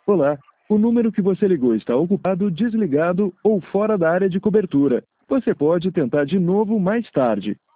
Olá, o número que você ligou está ocupado, desligado ou fora da área de cobertura. Você pode tentar de novo mais tarde.